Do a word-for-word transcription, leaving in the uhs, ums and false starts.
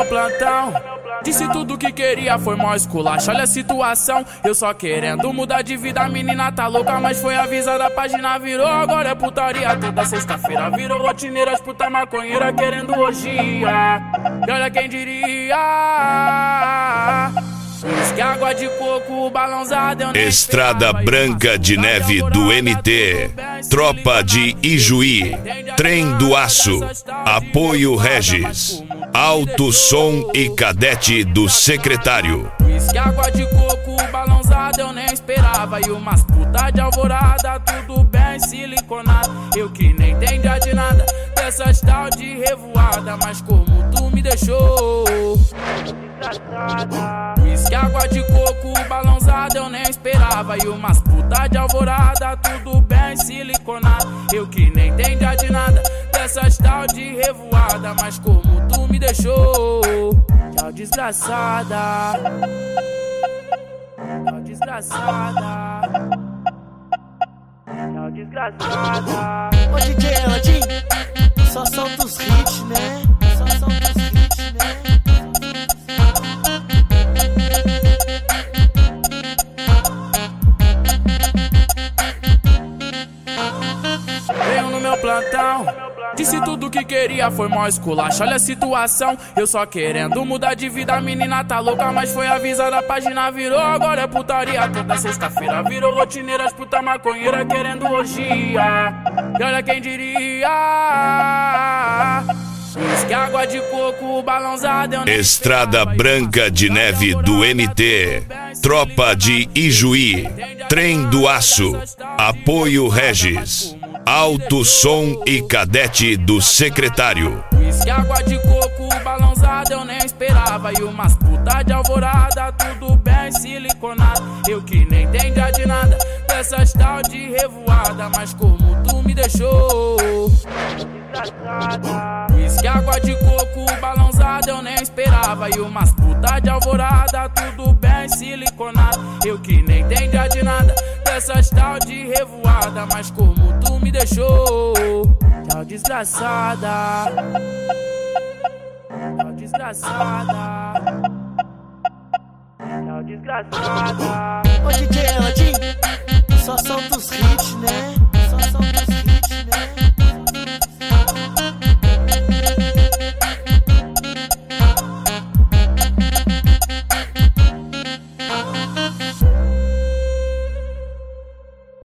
plantão. Disse tudo que queria, foi mó esculacho, olha a situação. Eu só querendo mudar de vida, a menina tá louca, mas foi avisada, a página virou. Agora é putaria toda sexta-feira, virou rotineira, as puta maconheira querendo orgia. E olha quem diria, que água de coco, balãozada eu nem Estrada Branca de Neve do M T, Tropa de Ijuí, Trem do Aço, Apoio Regis, Alto Som e Cadete do Secretário. Que água de coco, balãozada eu nem esperava. E umas puta de alvorada, tudo bem siliconado. Eu que nem entendia de nada dessas tal de revoada, mas como tu me deixou que água de coco, balãozada eu nem esperava. E umas puta de alvorada, tudo bem siliconado. Eu que nem entendia de nada dessas tal de revoada, mas como tu me deixou. Tchau, desgraçada. Tchau, desgraçada. Tchau, desgraçada. Ô D J Eladin, só solta os hits, né? Só solta os hits, né? Veio no meu plantão, disse tudo que queria, foi mó esculacho, olha a situação. Eu só querendo mudar de vida, a menina tá louca, mas foi avisada, a página virou. Agora é putaria toda sexta-feira, virou rotineira, as puta maconheira querendo orgia. E olha quem diria, que água de coco, balãozada eu nem Estrada Branca de Neve do M T, Tropa de Ijuí, Trem do Aço, Apoio Regis, Alto Som e Cadete do Secretário. Que água de coco, balãozada eu nem esperava. E umas puta de alvorada, tudo bem siliconado. Eu que nem entendia de nada dessas tal de revoada, mas como tu me deixou que água de coco, balãozada eu nem esperava. E umas puta de alvorada, tudo bem siliconado. Eu que nem entendia de nada dessas tal de revoada, mas como tu me deixou. Tchau, desgraçada. Tchau, desgraçada. Tchau, desgraçada. Ô D J Eladin, só solta